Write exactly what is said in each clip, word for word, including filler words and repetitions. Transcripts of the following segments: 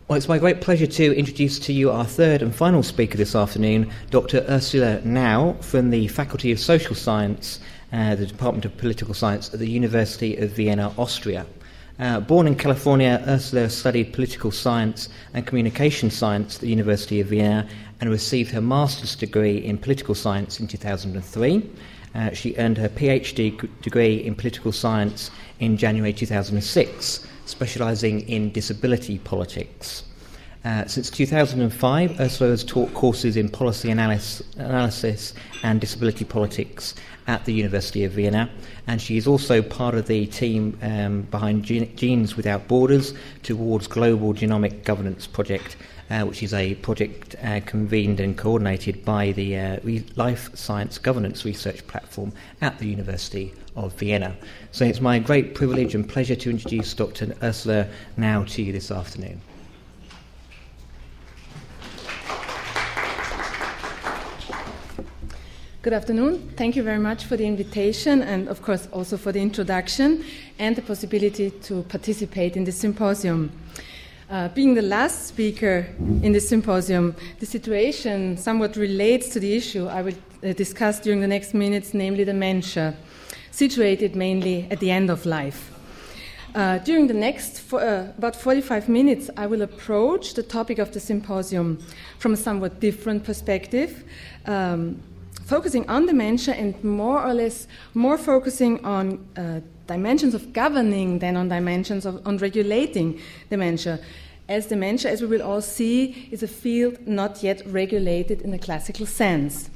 Well, it's my great pleasure to introduce to you our third and final speaker this afternoon, Doctor Ursula Nau from the Faculty of Social Science, uh, the Department of Political Science at the University of Vienna, Austria. Uh, born in California, Ursula studied political science and communication science at the University of Vienna and received her master's degree in political science in two thousand three. Uh, she earned her PhD g- degree in political science in January two thousand six, specialising in disability politics. Uh, since two thousand five, Ursula has taught courses in policy analysis, analysis and disability politics at the University of Vienna, and she is also part of the team um, behind Gen- Genes Without Borders towards Global Genomic Governance Project, uh, which is a project uh, convened and coordinated by the uh, Re- Life Science Governance Research Platform at the University of Vienna. So it's my great privilege and pleasure to introduce Doctor Ursula Nau to you this afternoon. Good afternoon. Thank you very much for the invitation and, of course, also for the introduction and the possibility to participate in this symposium. Uh, being the last speaker in this symposium, the situation somewhat relates to the issue I will uh, discuss during the next minutes, namely dementia, situated mainly at the end of life. Uh, during the next fo- uh, about forty-five minutes, I will approach the topic of the symposium from a somewhat different perspective, um, focusing on dementia and more or less more focusing on uh, dimensions of governing than on dimensions of on regulating dementia, as dementia, as we will all see, is a field not yet regulated in the classical sense.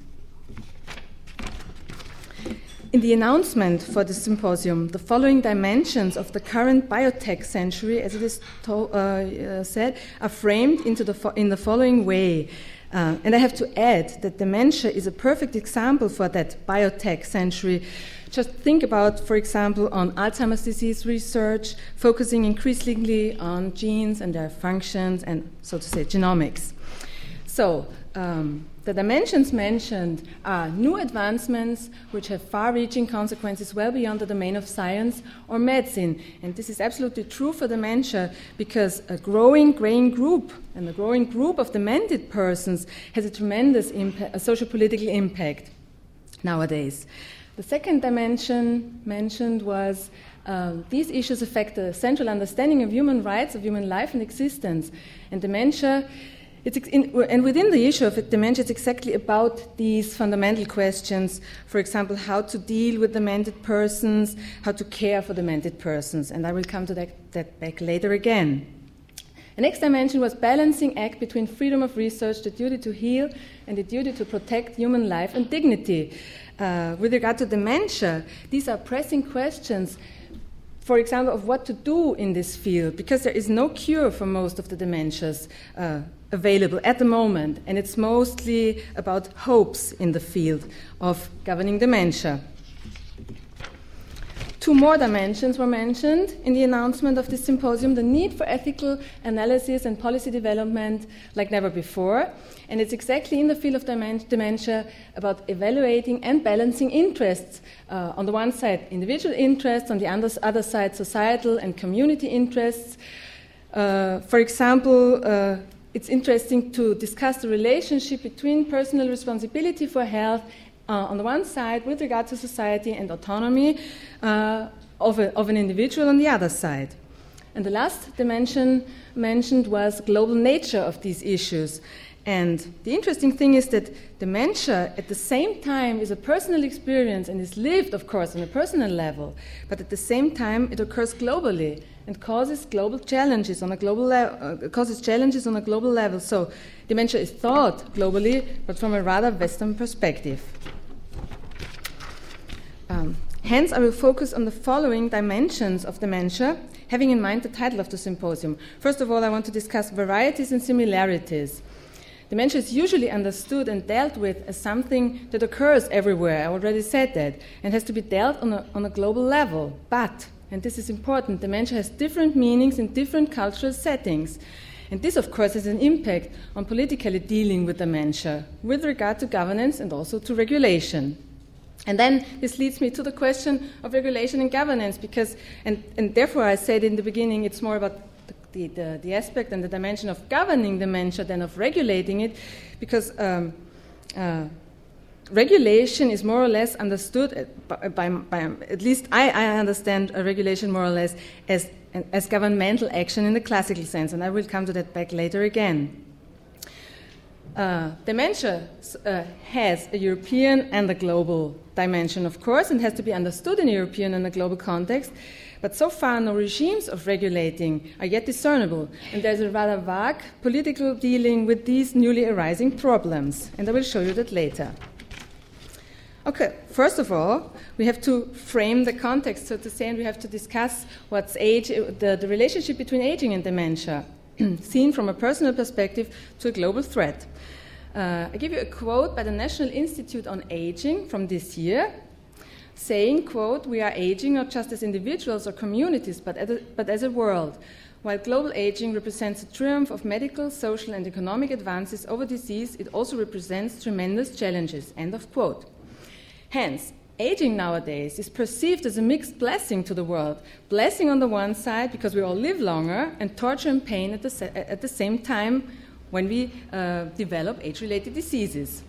In the announcement for the symposium, the following dimensions of the current biotech century, as it is to, uh, uh, said, are framed into the fo- in the following way. Uh, and I have to add that dementia is a perfect example for that biotech century. Just think about, for example, on Alzheimer's disease research, focusing increasingly on genes and their functions and, so to say, genomics. So, um, the dimensions mentioned are new advancements which have far-reaching consequences well beyond the domain of science or medicine. And this is absolutely true for dementia because a growing, growing group and a growing group of demented persons has a tremendous impact, a socio-political impact nowadays. The second dimension mentioned was uh, these issues affect the central understanding of human rights, of human life and existence. And dementia It's in, and within the issue of dementia, it's exactly about these fundamental questions. For example, how to deal with demented persons, how to care for demented persons. And I will come to that, that back later again. The next dimension was balancing act between freedom of research, the duty to heal, and the duty to protect human life and dignity. Uh, with regard to dementia, these are pressing questions, for example, of what to do in this field, because there is no cure for most of the dementias uh, available at the moment, and it's mostly about hopes in the field of governing dementia. Two more dimensions were mentioned in the announcement of this symposium: the need for ethical analysis and policy development like never before. And it's exactly in the field of dementia about evaluating and balancing interests. Uh, on the one side, individual interests, on the other side, societal and community interests. Uh, for example, uh, it's interesting to discuss the relationship between personal responsibility for health uh, on the one side with regard to society and autonomy uh, of, a, of an individual on the other side. And the last dimension mentioned was global nature of these issues. And the interesting thing is that dementia at the same time is a personal experience and is lived, of course, on a personal level, but at the same time it occurs globally and causes global challenges on a global level. Uh, causes challenges on a global level. So dementia is thought globally, but from a rather Western perspective. Um, hence, I will focus on the following dimensions of dementia, having in mind the title of the symposium. First of all, I want to discuss varieties and similarities. Dementia is usually understood and dealt with as something that occurs everywhere. I already said that, and has to be dealt on a, on a global level. But, and this is important, dementia has different meanings in different cultural settings. And this, of course, has an impact on politically dealing with dementia, with regard to governance and also to regulation. And then this leads me to the question of regulation and governance, because, and, and therefore I said in the beginning, it's more about the, the, the aspect and the dimension of governing dementia than of regulating it, because um, uh, regulation is more or less understood by, by, by at least I, I understand a regulation more or less as, as governmental action in the classical sense, and I will come to that back later again. Uh, dementia uh, has a European and a global dimension, of course, and has to be understood in a European and a global context, but so far no regimes of regulating are yet discernible, and there's a rather vague political dealing with these newly arising problems, and I will show you that later. Okay, first of all, we have to frame the context, so to say, and we have to discuss what's age, the, the relationship between aging and dementia, seen from a personal perspective to a global threat. Uh, I give you a quote by the National Institute on Aging from this year, saying, quote, "We are aging not just as individuals or communities, but as a, but as a world. While global aging represents a triumph of medical, social, and economic advances over disease, it also represents tremendous challenges," end of quote. Hence, aging nowadays is perceived as a mixed blessing to the world. Blessing on the one side, because we all live longer, and torture and pain at the, sa- at the same time when we uh, develop age-related diseases.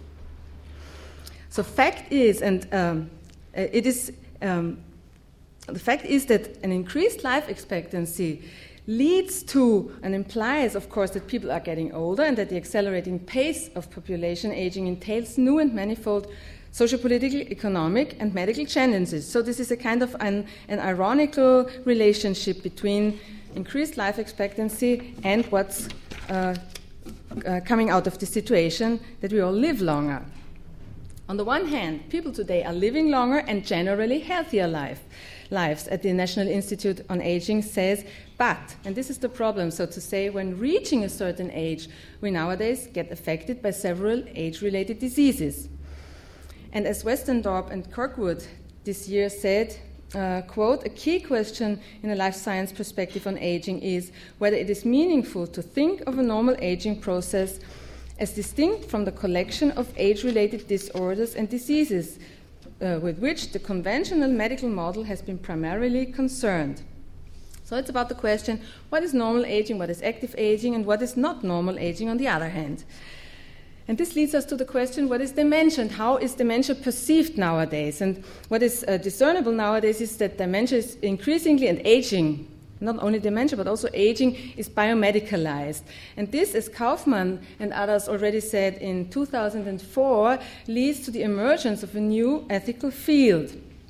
So fact is, and um, it is, um, the fact is that an increased life expectancy leads to and implies, of course, that people are getting older and that the accelerating pace of population aging entails new and manifold socio-political, economic, and medical challenges. So this is a kind of an, an ironical relationship between increased life expectancy and what's uh, uh, coming out of the situation that we all live longer. On the one hand, people today are living longer and generally healthier life, lives, as the National Institute on Aging says, but, and this is the problem, so to say, when reaching a certain age, we nowadays get affected by several age-related diseases. And as Westendorp and Kirkwood this year said, uh, quote, "A key question in a life science perspective on aging is whether it is meaningful to think of a normal aging process as distinct from the collection of age-related disorders and diseases uh, with which the conventional medical model has been primarily concerned." So it's about the question, what is normal aging, what is active aging, and what is not normal aging on the other hand. And this leads us to the question, what is dementia and how is dementia perceived nowadays? And what is uh, discernible nowadays is that dementia is increasingly, and aging, not only dementia but also aging, is biomedicalized. And this, as Kaufmann and others already said in two thousand four, leads to the emergence of a new ethical field.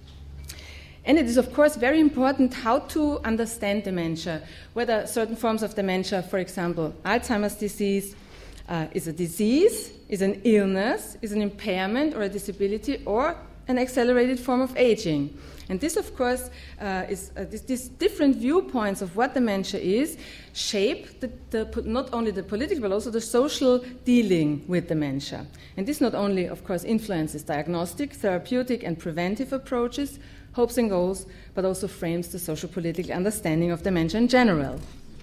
And it is, of course, very important how to understand dementia, whether certain forms of dementia, for example, Alzheimer's disease, Uh, is a disease, is an illness, is an impairment or a disability, or an accelerated form of aging. And this, of course, uh, is uh, this, these different viewpoints of what dementia is shape the, the, not only the political but also the social dealing with dementia. And this not only, of course, influences diagnostic, therapeutic, and preventive approaches, hopes and goals, but also frames the socio-political understanding of dementia in general.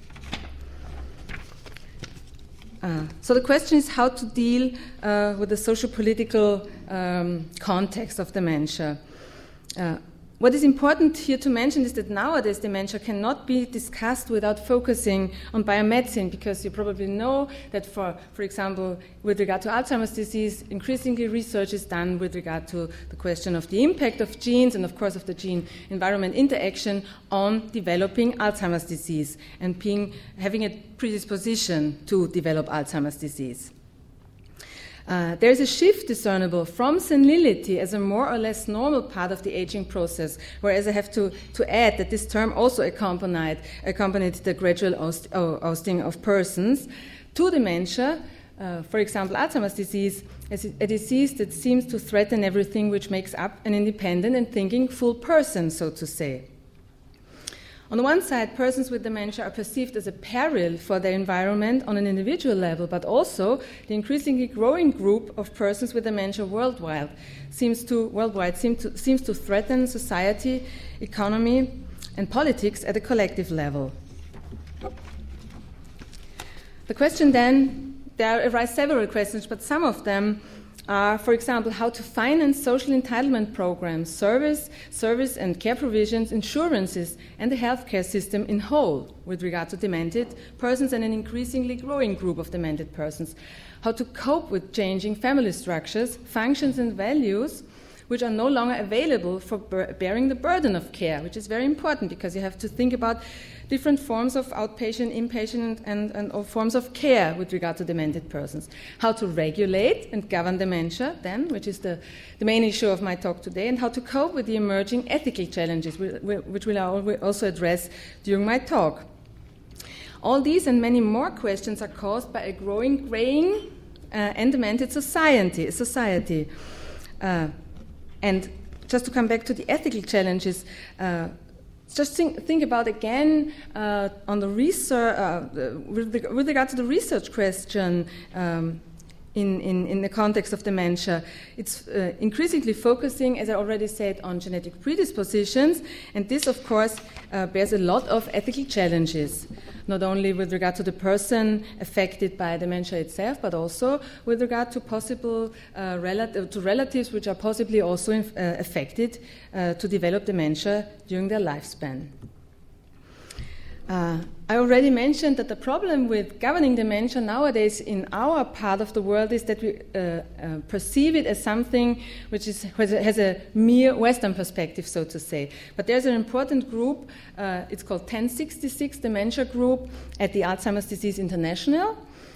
Uh, so the question is how to deal uh, with the socio-political um, context of dementia. Uh, what is important here to mention is that nowadays dementia cannot be discussed without focusing on biomedicine, because you probably know that, for, for example, with regard to Alzheimer's disease, increasingly research is done with regard to the question of the impact of genes and, of course, of the gene-environment interaction on developing Alzheimer's disease and being, having a predisposition to develop Alzheimer's disease. Uh, there is a shift discernible from senility as a more or less normal part of the aging process, whereas I have to, to add that this term also accompanied, accompanied the gradual oust, oh, ousting of persons, to dementia, uh, for example, Alzheimer's disease, as a disease that seems to threaten everything which makes up an independent and thinking full person, so to say. On the one side, persons with dementia are perceived as a peril for their environment on an individual level, but also the increasingly growing group of persons with dementia worldwide seems to, worldwide seem to, seems to threaten society, economy, and politics at a collective level. The question then, there arise several questions, but some of them are, for example, how to finance social entitlement programs, service, service and care provisions, insurances, and the healthcare system in whole with regard to demented persons and an increasingly growing group of demented persons. How to cope with changing family structures, functions, and values which are no longer available for bearing the burden of care, which is very important because you have to think about different forms of outpatient, inpatient, and, and or forms of care with regard to demented persons. How to regulate and govern dementia, then, which is the, the main issue of my talk today, and how to cope with the emerging ethical challenges, which will I also address during my talk. All these and many more questions are caused by a growing, graying, uh, and demented society. society. Uh, And just to come back to the ethical challenges, uh, just think, think about again uh, on the research, uh, with, the, with regard to the research question um, in, in, in the context of dementia. It's uh, increasingly focusing, as I already said, on genetic predispositions, and this, of course, uh, bears a lot of ethical challenges, not only with regard to the person affected by dementia itself, but also with regard to possible uh, relat- to relatives which are possibly also inf- uh, affected uh, to develop dementia during their lifespan. Uh, I already mentioned that the problem with governing dementia nowadays in our part of the world is that we uh, uh, perceive it as something which is, has, a, has a mere Western perspective, so to say. But there's an important group, uh, it's called ten sixty-six Dementia Group at the Alzheimer's Disease International.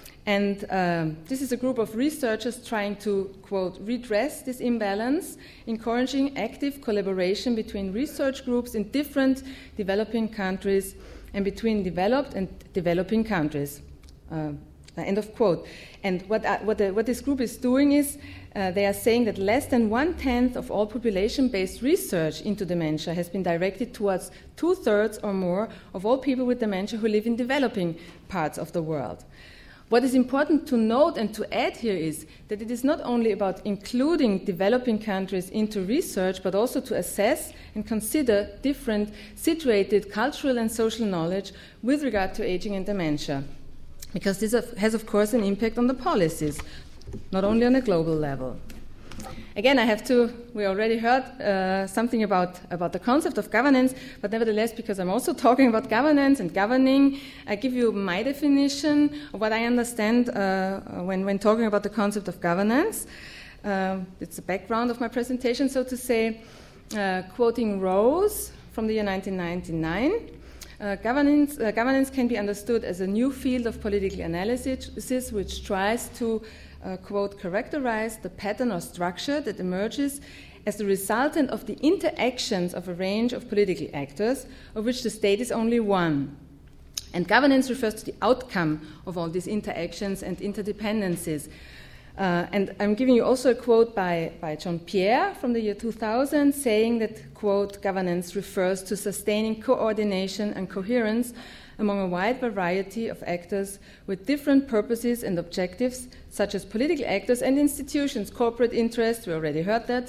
And um, this is a group of researchers trying to, quote, redress this imbalance, encouraging active collaboration between research groups in different developing countries and between developed and developing countries. Uh, end of quote. And what, uh, what, the, what this group is doing is uh, they are saying that less than one-tenth of all population-based research into dementia has been directed towards two-thirds or more of all people with dementia who live in developing parts of the world. What is important to note and to add here is that it is not only about including developing countries into research, but also to assess and consider different situated cultural and social knowledge with regard to aging and dementia. Because this has, of course, an impact on the policies, not only on a global level. Again, I have to, we already heard uh, something about, about the concept of governance, but nevertheless, because I'm also talking about governance and governing, I give you my definition of what I understand uh, when, when talking about the concept of governance. Uh, it's the background of my presentation, so to say. Uh, quoting Rose from the year nineteen ninety-nine, uh, governance, uh, governance can be understood as a new field of political analysis which tries to Uh, quote, characterize the pattern or structure that emerges as the resultant of the interactions of a range of political actors, of which the state is only one. And governance refers to the outcome of all these interactions and interdependencies. Uh, and I'm giving you also a quote by, by John Pierre from the year two thousand, saying that, quote, governance refers to sustaining coordination and coherence among a wide variety of actors with different purposes and objectives, such as political actors and institutions, corporate interests, we already heard that,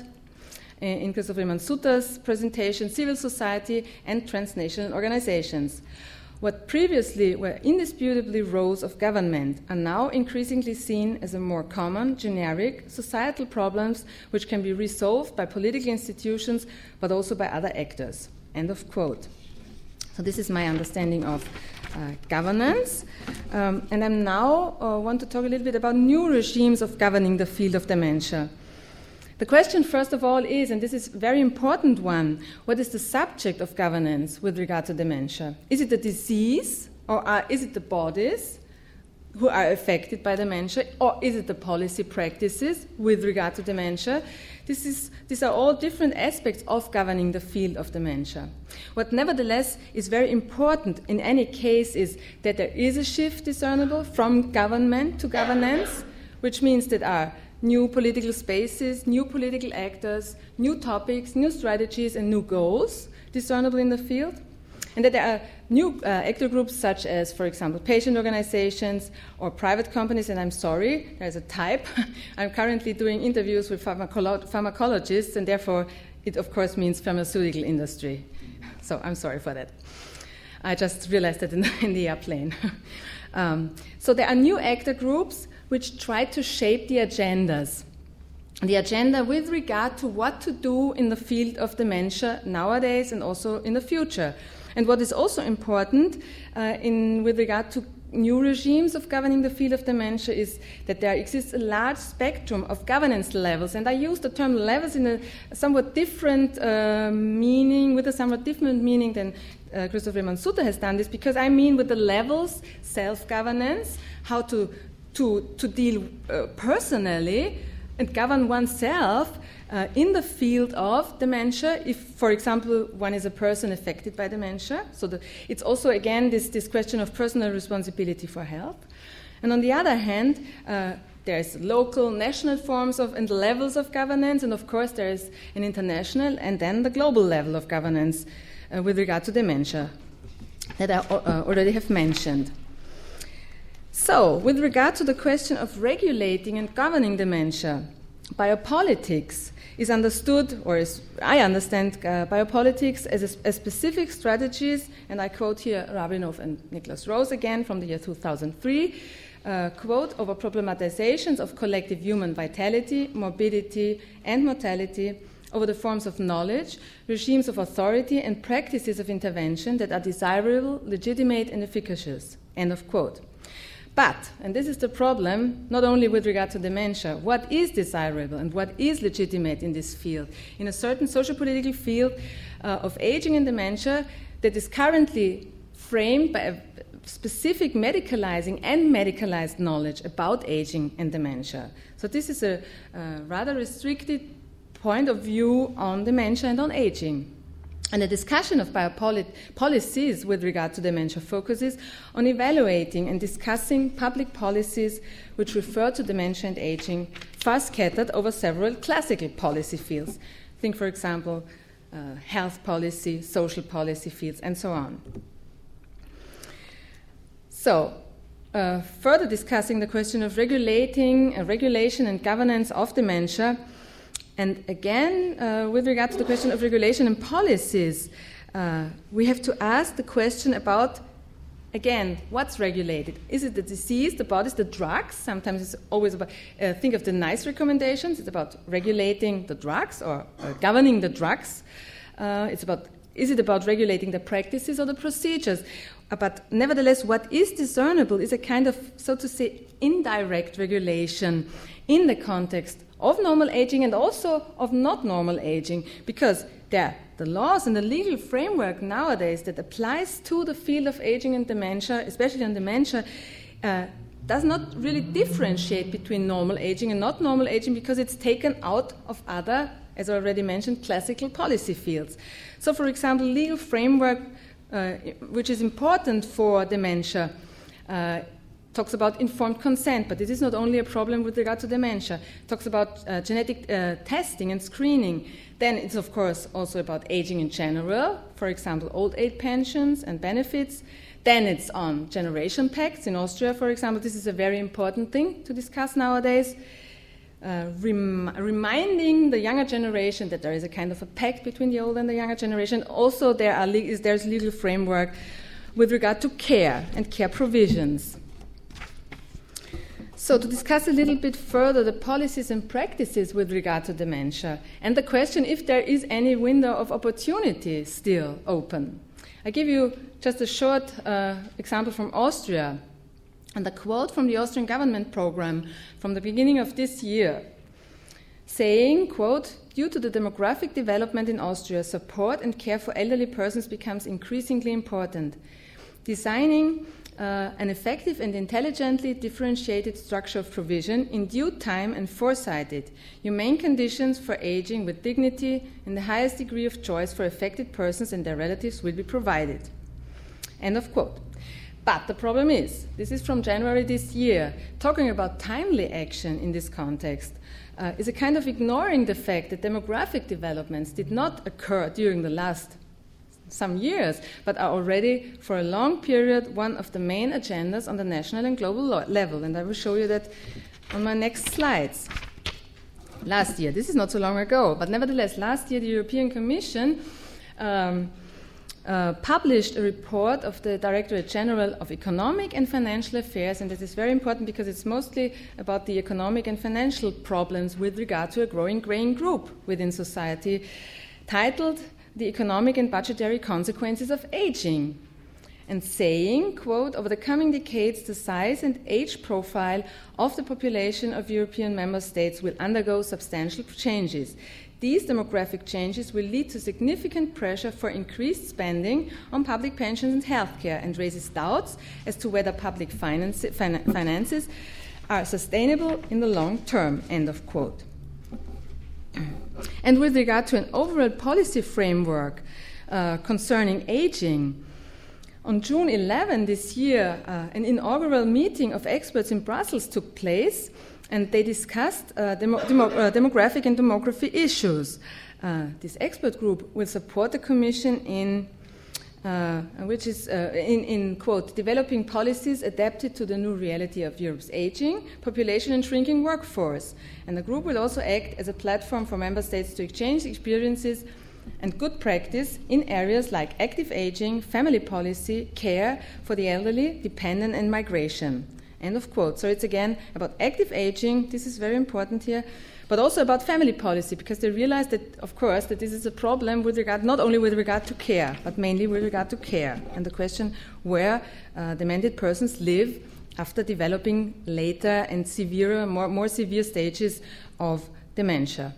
in Christopher Mansutta's presentation, civil society, and transnational organizations. What previously were indisputably roles of government are now increasingly seen as a more common, generic, societal problems which can be resolved by political institutions, but also by other actors. End of quote. So this is my understanding of uh, governance. Um, and I now uh, want to talk a little bit about new regimes of governing the field of dementia. The question, first of all, is, and this is a very important one, what is the subject of governance with regard to dementia? Is it the disease, or are, is it the bodies who are affected by dementia, or is it the policy practices with regard to dementia? This is, these are all different aspects of governing the field of dementia. What nevertheless is very important in any case is that there is a shift discernible from government to governance, which means that our new political spaces, new political actors, new topics, new strategies, and new goals discernible in the field. And that there are new uh, actor groups such as, for example, patient organizations or private companies, and I'm sorry, there's a type. I'm currently doing interviews with pharmacolo- pharmacologists, and therefore it, of course, means pharmaceutical industry. So I'm sorry for that. I just realized that in the, in the airplane. um, so there are new actor groups which try to shape the agendas. the agenda with regard to what to do in the field of dementia nowadays and also in the future. And what is also important uh, in, with regard to new regimes of governing the field of dementia is that there exists a large spectrum of governance levels. And I use the term levels in a somewhat different uh, meaning, with a somewhat different meaning than uh, Christoph Rehmann-Sutter has done this, because I mean with the levels, self-governance, how to, to, to deal uh, personally and govern oneself uh, in the field of dementia, if, for example, one is a person affected by dementia. So the, it's also, again, this, this question of personal responsibility for health. And on the other hand, uh, there's local, national forms of and levels of governance, and of course there is an international and then the global level of governance uh, with regard to dementia that I uh, already have mentioned. So, with regard to the question of regulating and governing dementia, biopolitics is understood, or is, I understand uh, biopolitics as a, as specific strategies, and I quote here Rabinov and Niklas Rose again from the year two thousand three, uh, quote, over problematizations of collective human vitality, morbidity, and mortality, over the forms of knowledge, regimes of authority, and practices of intervention that are desirable, legitimate, and efficacious, end of quote. But, and this is the problem, not only with regard to dementia, what is desirable and what is legitimate in this field? In a certain socio-political field uh, of aging and dementia that is currently framed by a specific medicalizing and medicalized knowledge about aging and dementia. So this is a, a rather restricted point of view on dementia and on aging. And the discussion of biopolicies with regard to dementia focuses on evaluating and discussing public policies which refer to dementia and aging, far scattered over several classical policy fields. Think, for example, uh, health policy, social policy fields, and so on. So, uh, further discussing the question of regulating, uh, regulation and governance of dementia. And again, uh, with regard to the question of regulation and policies, uh, we have to ask the question about, again, what's regulated? Is it the disease, the bodies, the drugs? Sometimes it's always about, uh, think of the NICE recommendations. It's about regulating the drugs or uh, governing the drugs. Uh, it's about, is it about regulating the practices or the procedures? Uh, but nevertheless, what is discernible is a kind of, so to say, indirect regulation in the context of normal aging and also of not normal aging, because there, the laws and the legal framework nowadays that applies to the field of aging and dementia, especially on dementia, uh, does not really differentiate between normal aging and not normal aging, because it's taken out of other, as I already mentioned, classical policy fields. So, for example, legal framework, uh, which is important for dementia, uh, talks about informed consent, but it is not only a problem with regard to dementia. It talks about uh, genetic uh, testing and screening. Then it's, of course, also about aging in general, for example, old age pensions and benefits. Then it's on generation pacts. In Austria, for example, this is a very important thing to discuss nowadays, uh, rem- reminding the younger generation that there is a kind of a pact between the old and the younger generation. Also, there are le- is, there's legal framework with regard to care and care provisions. So to discuss a little bit further the policies and practices with regard to dementia and the question if there is any window of opportunity still open. I give you just a short uh, example from Austria, and a quote from the Austrian government program from the beginning of this year, saying, quote, due to the demographic development in Austria, support and care for elderly persons becomes increasingly important. Designing Uh, an effective and intelligently differentiated structure of provision in due time and foresighted, humane conditions for aging with dignity and the highest degree of choice for affected persons and their relatives will be provided. End of quote. But the problem is, this is from January this year, talking about timely action in this context uh, is a kind of ignoring the fact that demographic developments did not occur during the last some years, but are already for a long period one of the main agendas on the national and global lo- level. And I will show you that on my next slides. Last year, this is not so long ago, but nevertheless, last year the European Commission um, uh, published a report of the Directorate General of Economic and Financial Affairs, and this is very important because it's mostly about the economic and financial problems with regard to a growing graying group within society, titled The Economic and Budgetary Consequences of Aging, and saying, quote, over the coming decades, the size and age profile of the population of European member states will undergo substantial changes. These demographic changes will lead to significant pressure for increased spending on public pensions and healthcare, and raises doubts as to whether public finance, fin- finances are sustainable in the long term, end of quote. And with regard to an overall policy framework uh, concerning aging, on June eleventh this year, uh, an inaugural meeting of experts in Brussels took place, and they discussed uh, demo- demo- uh, demographic and demography issues. Uh, this expert group will support the Commission in, uh, which is, uh, in, in, quote, developing policies adapted to the new reality of Europe's aging population and shrinking workforce. And the group will also act as a platform for member states to exchange experiences and good practice in areas like active aging, family policy, care for the elderly, dependent, and migration. End of quote. So it's again about active aging, this is very important here, but also about family policy, because they realize that, of course, that this is a problem with regard, not only with regard to care, but mainly with regard to care, and the question where uh, demented persons live after developing later and severer, more, more severe stages of dementia.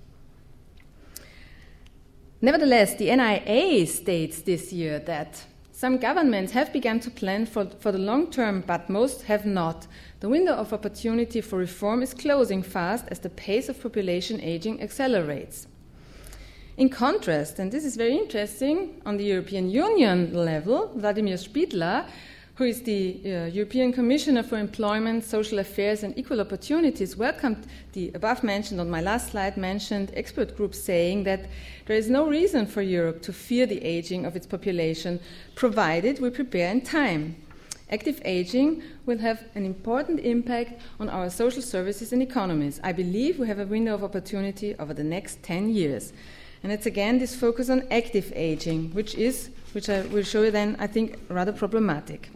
Nevertheless, the N I A states this year that some governments have begun to plan for, for the long term, but most have not. The window of opportunity for reform is closing fast as the pace of population aging accelerates. In contrast, and this is very interesting, on the European Union level, Vladimir Špidla, who is the uh, European Commissioner for Employment, Social Affairs and Equal Opportunities, welcomed the above-mentioned, on my last slide mentioned, expert group, saying that there is no reason for Europe to fear the aging of its population, provided we prepare in time. Active aging will have an important impact on our social services and economies. I believe we have a window of opportunity over the next ten years. And it's again this focus on active aging, which is, which I will show you then, I think, rather problematic.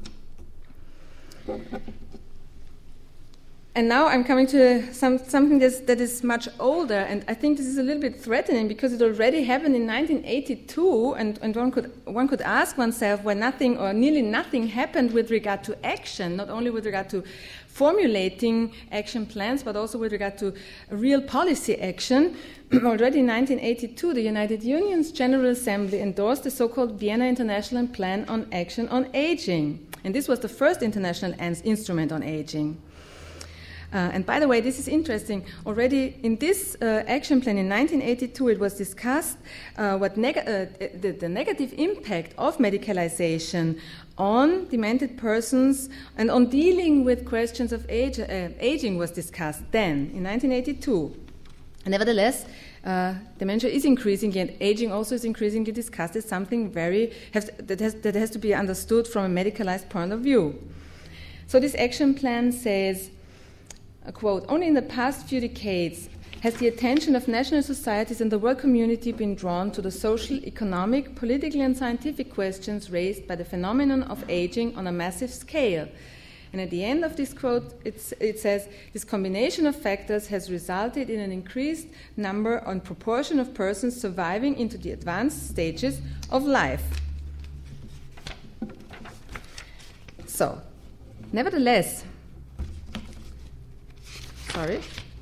And now I'm coming to some, something that's, that is much older, and I think this is a little bit threatening because it already happened in nineteen eighty-two, and, and one could one could ask oneself why nothing or nearly nothing happened with regard to action, not only with regard to formulating action plans, but also with regard to real policy action. Already in nineteen eighty-two, the United Nations General Assembly endorsed the so-called Vienna International Plan on Action on Aging, and this was the first international instrument on aging. Uh, and by the way, this is interesting. Already in this uh, action plan in nineteen eighty-two, it was discussed uh, what neg- uh, the, the negative impact of medicalization on demented persons and on dealing with questions of age, uh, aging was discussed then in nineteen eighty-two. Nevertheless, uh, dementia is increasing, and aging also is increasingly discussed as something very has, that, has, that has to be understood from a medicalized point of view. So this action plan says, a quote, only in the past few decades has the attention of national societies and the world community been drawn to the social, economic, political and scientific questions raised by the phenomenon of aging on a massive scale. And at the end of this quote, it's, it says, this combination of factors has resulted in an increased number and proportion of persons surviving into the advanced stages of life. So, nevertheless, sorry,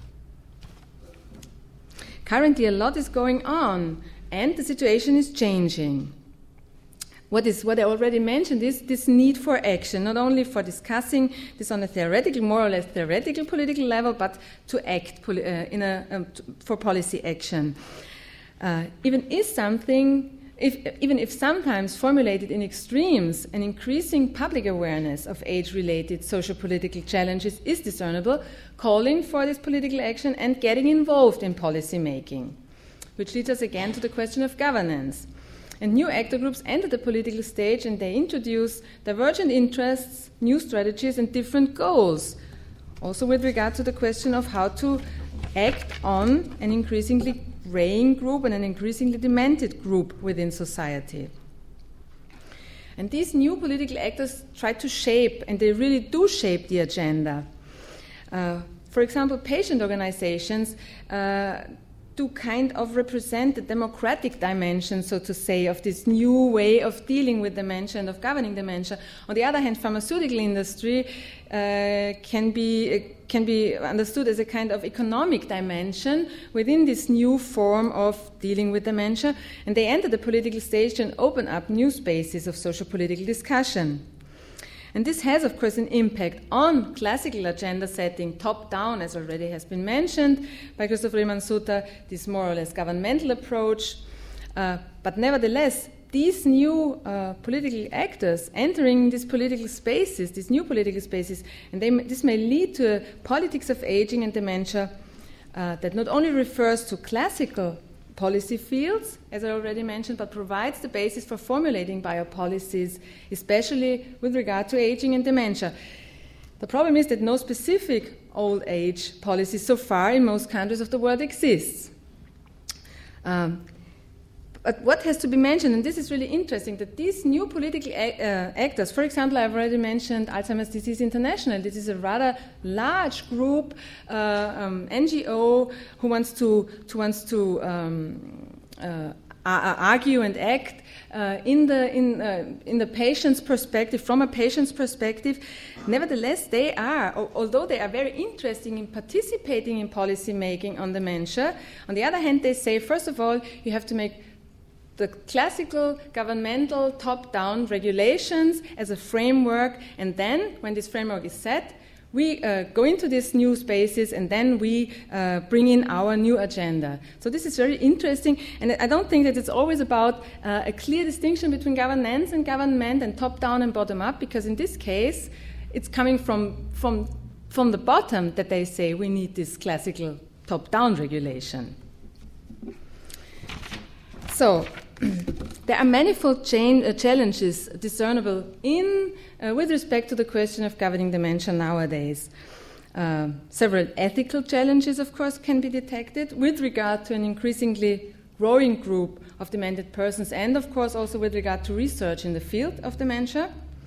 currently a lot is going on, and the situation is changing. What is what I already mentioned is this need for action, not only for discussing this on a theoretical, more or less theoretical political level, but to act poli- uh, in a, um, t- for policy action. Uh, even is something, if, even if sometimes formulated in extremes, an increasing public awareness of age-related socio-political challenges is discernible, calling for this political action and getting involved in policy making, which leads us again to the question of governance. And new actor groups enter the political stage, and they introduce divergent interests, new strategies, and different goals, also with regard to the question of how to act on an increasingly graying group and an increasingly demented group within society. And these new political actors try to shape, and they really do shape the agenda. Uh, for example, patient organizations uh, do kind of represent the democratic dimension, so to say, of this new way of dealing with dementia and of governing dementia. On the other hand, pharmaceutical industry uh, can be uh, can be understood as a kind of economic dimension within this new form of dealing with dementia, and they enter the political stage and open up new spaces of social-political discussion. And this has, of course, an impact on classical agenda setting, top-down, as already has been mentioned by Christoph Rehmann-Sutter, this more or less governmental approach. Uh, but nevertheless, these new uh, political actors entering these political spaces, these new political spaces, and they, this may lead to a politics of aging and dementia uh, that not only refers to classical policy fields, as I already mentioned, but provides the basis for formulating biopolicies, especially with regard to aging and dementia. The problem is that no specific old age policy so far in most countries of the world exists. Um, but what has to be mentioned, and this is really interesting, that these new political a- uh, actors, for example, I've already mentioned Alzheimer's Disease International. This is a rather large group, uh, um, N G O, who wants to, to wants to um, uh, argue and act uh, in the in uh, in the patient's perspective, from a patient's perspective. Nevertheless, they are, although they are very interested in participating in policy making on dementia. On the other hand, they say, first of all, you have to make the classical governmental top-down regulations as a framework, and then, when this framework is set, we uh, go into these new spaces, and then we uh, bring in our new agenda. So this is very interesting, and I don't think that it's always about uh, a clear distinction between governance and government and top-down and bottom-up, because in this case, it's coming from, from, from the bottom that they say we need this classical top-down regulation. So, there are manifold chain, uh, challenges discernible in, uh, with respect to the question of governing dementia nowadays. Uh, several ethical challenges, of course, can be detected with regard to an increasingly growing group of demented persons, and, of course, also with regard to research in the field of dementia.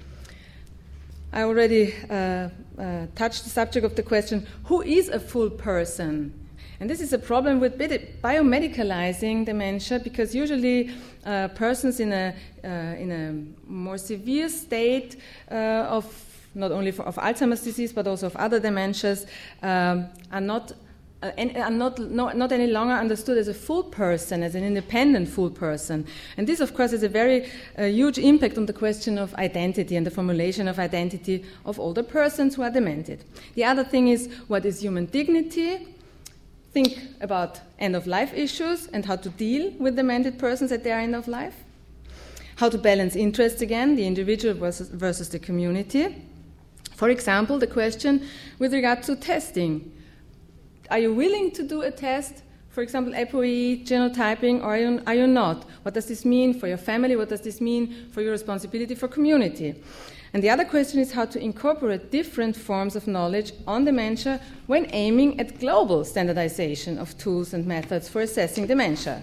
I already uh, uh, touched the subject of the question, who is a full person? And this is a problem with biomedicalizing dementia, because usually uh, persons in a uh, in a more severe state uh, of not only for, of Alzheimer's disease but also of other dementias um, are not uh, and are not no, not any longer understood as a full person, as an independent full person. And this, of course, has a very uh, huge impact on the question of identity and the formulation of identity of older persons who are demented. The other thing is, what is human dignity? Think about end-of-life issues and how to deal with demented persons at their end of life. How to balance interests again, the individual versus, versus the community. For example, the question with regard to testing. Are you willing to do a test, for example, ApoE, genotyping, or are you, are you not? What does this mean for your family? What does this mean for your responsibility for community? And the other question is how to incorporate different forms of knowledge on dementia when aiming at global standardization of tools and methods for assessing dementia.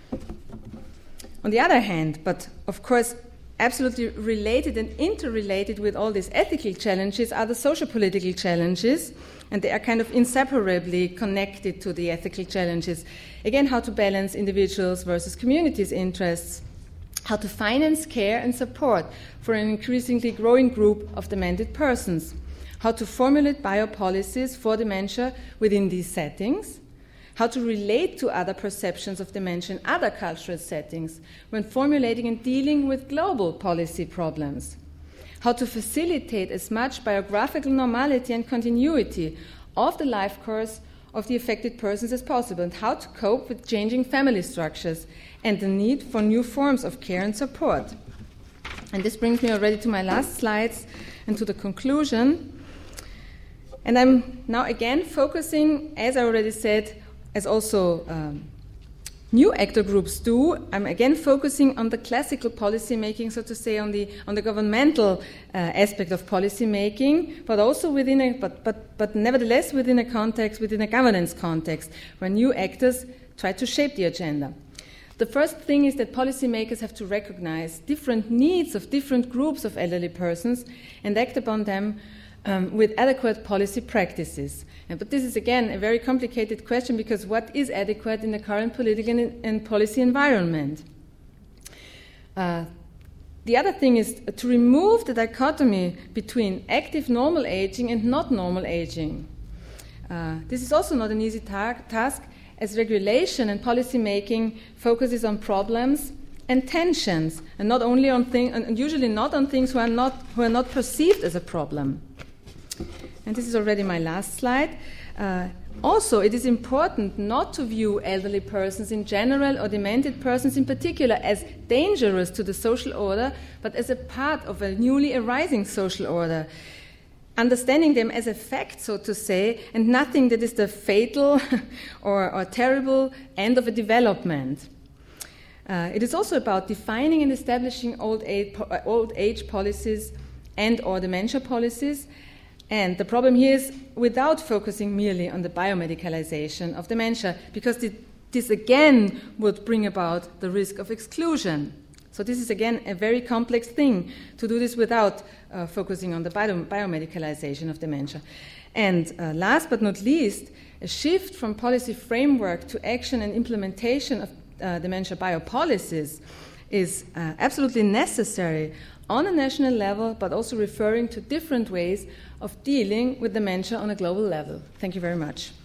On the other hand, but of course absolutely related and interrelated with all these ethical challenges, are the social-political challenges, and they are kind of inseparably connected to the ethical challenges. Again, how to balance individuals versus communities' interests, how to finance care and support for an increasingly growing group of demented persons, how to formulate biopolicies for dementia within these settings, how to relate to other perceptions of dementia in other cultural settings when formulating and dealing with global policy problems, how to facilitate as much biographical normality and continuity of the life course of the affected persons as possible, and how to cope with changing family structures and the need for new forms of care and support. And this brings me already to my last slides and to the conclusion. And I'm now again focusing, as I already said, as also um, new actor groups do, I'm again focusing on the classical policy making, so to say, on the on the governmental uh, aspect of policy making, but also within a but but but nevertheless within a context, within a governance context, where new actors try to shape the agenda. The first thing is that policymakers have to recognize different needs of different groups of elderly persons and act upon them um, with adequate policy practices. And, but this is, again, a very complicated question, because what is adequate in the current political and, and policy environment? Uh, the other thing is to remove the dichotomy between active normal aging and not normal aging. Uh, this is also not an easy ta- task, as regulation and policy making focuses on problems and tensions, and not only on things, and usually not on things who are not who are not perceived as a problem. And this is already my last slide. Uh, also, it is important not to view elderly persons in general or demented persons in particular as dangerous to the social order, but as a part of a newly arising social order. Understanding them as a fact, so to say, and nothing that is the fatal or, or terrible end of a development. Uh, it is also about defining and establishing old age, po- old age policies and or dementia policies. And the problem here is without focusing merely on the biomedicalization of dementia, because it, this again would bring about the risk of exclusion. So this is, again, a very complex thing to do this without uh, focusing on the bio- biomedicalization of dementia. And uh, last but not least, a shift from policy framework to action and implementation of uh, dementia biopolicies is uh, absolutely necessary on a national level, but also referring to different ways of dealing with dementia on a global level. Thank you very much.